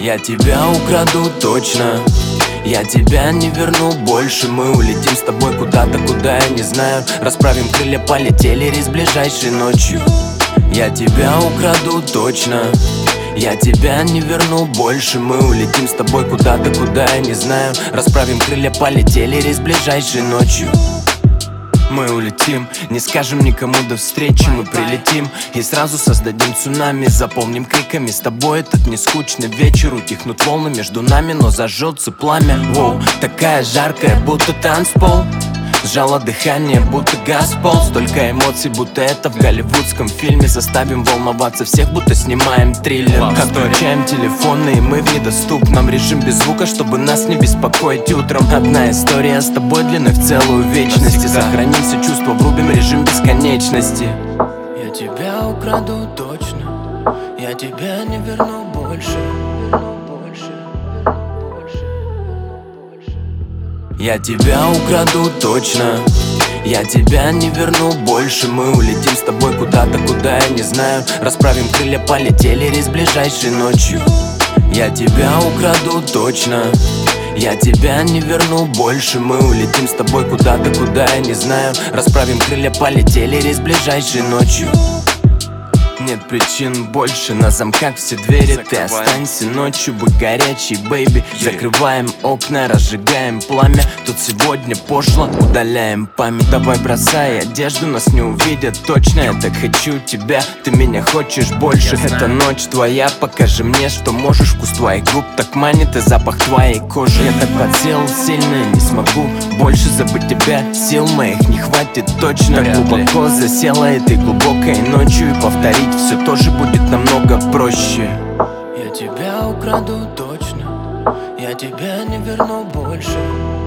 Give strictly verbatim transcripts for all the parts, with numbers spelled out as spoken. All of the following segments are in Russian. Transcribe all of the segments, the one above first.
Я тебя украду точно, я тебя не верну больше. Мы улетим с тобой куда-то, куда я не знаю. Расправим крылья, полетели рейс ближайшей ночью. Я тебя украду точно, я тебя не верну больше. Мы улетим с тобой куда-то, куда я не знаю. Расправим крылья, полетели рейс ближайшей ночью. Мы улетим, не скажем никому до встречи. Мы прилетим и сразу создадим цунами. Заполним криками с тобой этот нескучный вечер. Утихнут волны между нами, но зажжется пламя. Воу, такая жаркая, будто танцпол. Сжало дыхание, будто газ в пол. Столько эмоций, будто это в голливудском фильме. Заставим волноваться всех, будто снимаем триллер. Отключаем телефоны, и мы в недоступном режим без звука, чтобы нас не беспокоить утром. Одна история с тобой длиной в целую вечность. Сохраним все чувства, врубим режим бесконечности. Я тебя украду точно, я тебя не верну больше. Я тебя украду точно, я тебя не верну больше. Мы улетим с тобой куда-то, куда я не знаю. Расправим крылья, полетели рейс ближайшей ночью. Я тебя украду точно, я тебя не верну больше. Мы улетим с тобой куда-то, куда я не знаю. Расправим крылья, полетели рейс ближайшей ночью. Нет причин больше, на замках все двери. Закрываем. Ты останься ночью, будь горячий, бэйби. Закрываем окна, разжигаем пламя. Тут сегодня пошло, удаляем память. Давай бросай одежду, нас не увидят точно. Я так хочу тебя, ты меня хочешь больше. Эта ночь твоя, покажи мне, что можешь. Вкус твоих губ так манит и запах твоей кожи. Я так подсел сильно, не смогу больше забыть тебя. Сил моих не хватит точно. Глубоко засела этой глубокой ночью. И повторить все тоже будет намного проще. Я тебя украду точно, я тебя не верну больше.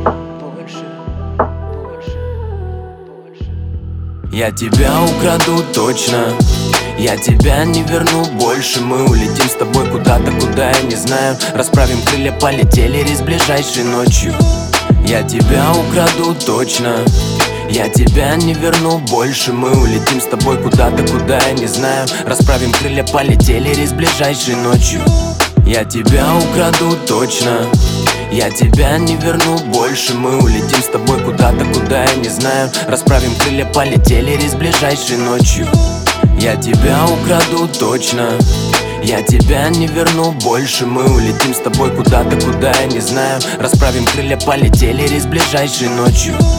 Я тебя украду точно, я тебя не верну больше. Мы улетим с тобой куда-то, куда я не знаю. Расправим крылья, полетели рейс ближайшей ночью. Я тебя украду точно, я тебя не верну больше. Мы улетим с тобой куда-то, куда я не знаю. Расправим крылья, полетели рейс ближайшей ночью. Я тебя украду точно, я тебя не верну больше. Мы улетим с тобой куда-то, куда я не знаю. Расправим крылья, полетели рейс ближайшей ночью. Я тебя украду точно, я тебя не верну больше. Мы улетим с тобой куда-то, куда я не знаю. Расправим крылья, полетели рейс ближайшей ночью.